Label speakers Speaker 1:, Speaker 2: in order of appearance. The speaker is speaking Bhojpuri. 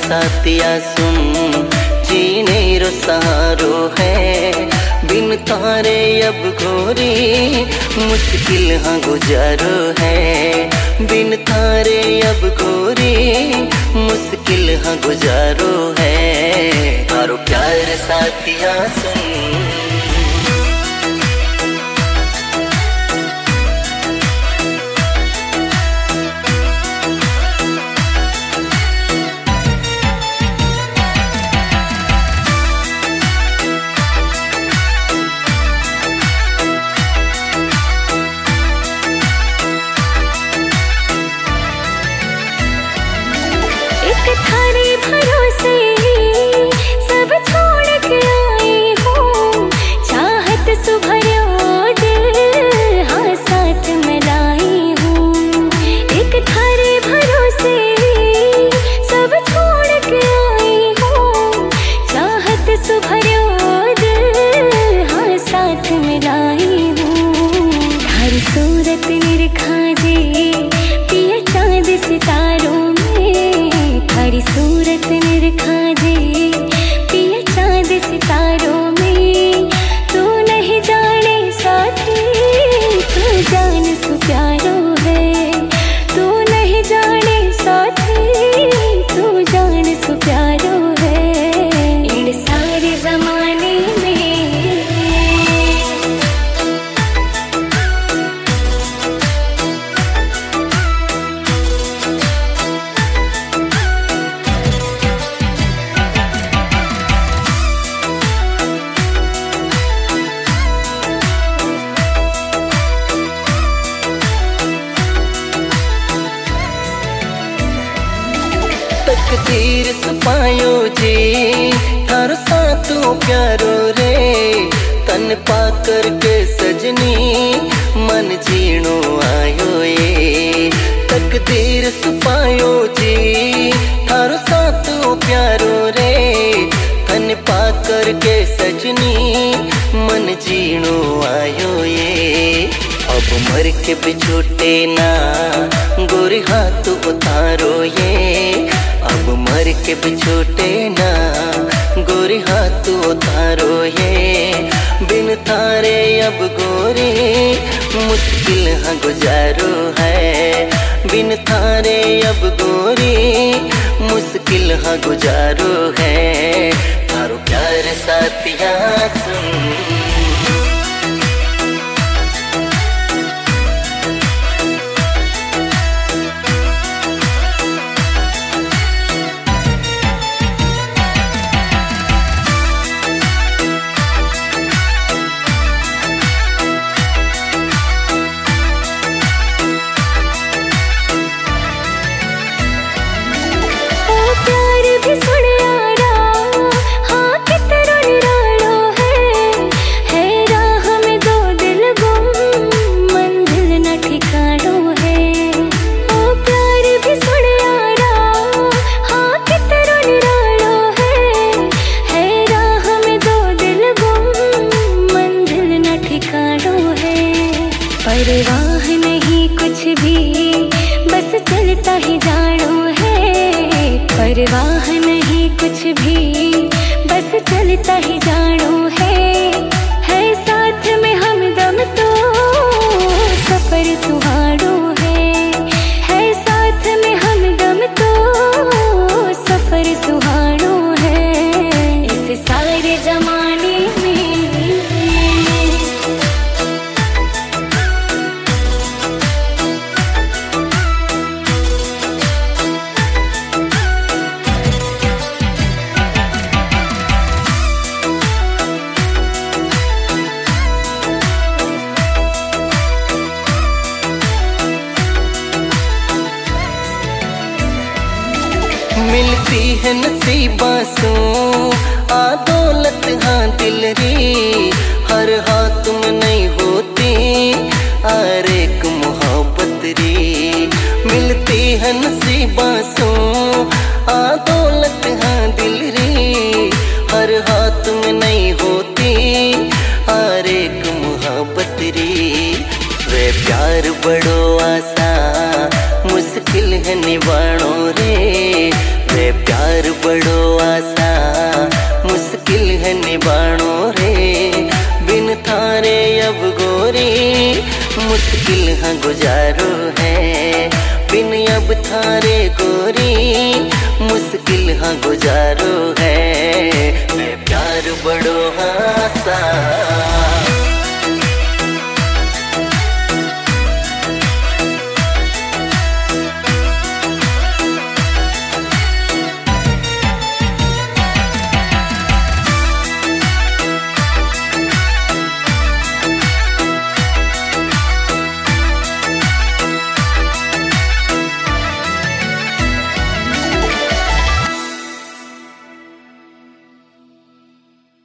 Speaker 1: साथिया सुन, जीने रो सहारो है। बिन तारे अब गोरी मुश्किल हाँ गुजारो है। बिन तारे अब गोरी मुश्किल हाँ गुजारो है। तारो प्यार साथिया सुन।
Speaker 2: थारे भरोसे सब छोड़ के आई हूँ, चाहत सुभरो दिल हाँ साथ में लाई हूँ। एक थारे भरोसे सब छोड़ के आई हूँ, चाहत सुभरो दिल हाँ साथ में लाई हूँ। हर सूरत निरखा जे पिया चांद सितारों हरी सूरत निरखा जे पिया चांद सितारों में। तू नहीं जाने साथी तू जान सु प्यारो है। तू नहीं जाने साथी तू जान सु प्यारो है। इन सारे जमाने में
Speaker 1: तकदीर सुपायो जी थारो साथो प्यारो रे। तन पाकर के सजनी मन जीणो आयो ये। तकदीर सुपायो जी थारो साथो प्यारो रे। तन पाकर के सजनी मन जीणो आयो ये। अब मर के बिछोटे ना गोरी हाथ उतारो ये। अब मर के बिछोटे ना गोरी हाथ उतारो ये। बिन तारे अब गोरी मुश्किल हाँ गुजारो है। बिन तारे अब गोरी मुश्किल हाँ गुजारो है। तारो प्यार साथिया सुन। परवाह नहीं कुछ भी बस चलता ही जानो है। परवाह नहीं कुछ भी बस चलता ही जानो है साथ में हमदम तो सफर सुहानो है साथ में हमदम तो सफर सुहानो है। इस सारे जमाने में मिलती है नसीबा सो आ दौलत हाँ दिल री। हर हाथ में नहीं होती हर एक मोहब्बत री। मिलती है नसीबा सो आ दौलत हाँ दिल री। हर हाथ में नहीं होती हर एक मोहब्बत री। वे प्यार बड़ो आसा मुश्किल है निभानो रे। वे प्यार अब गोरी, मुश्किल हाँ गुजारो है बिन अब थारे गोरी, मुश्किल हाँ गुजारो है। मैं प्यार बड़ो हासा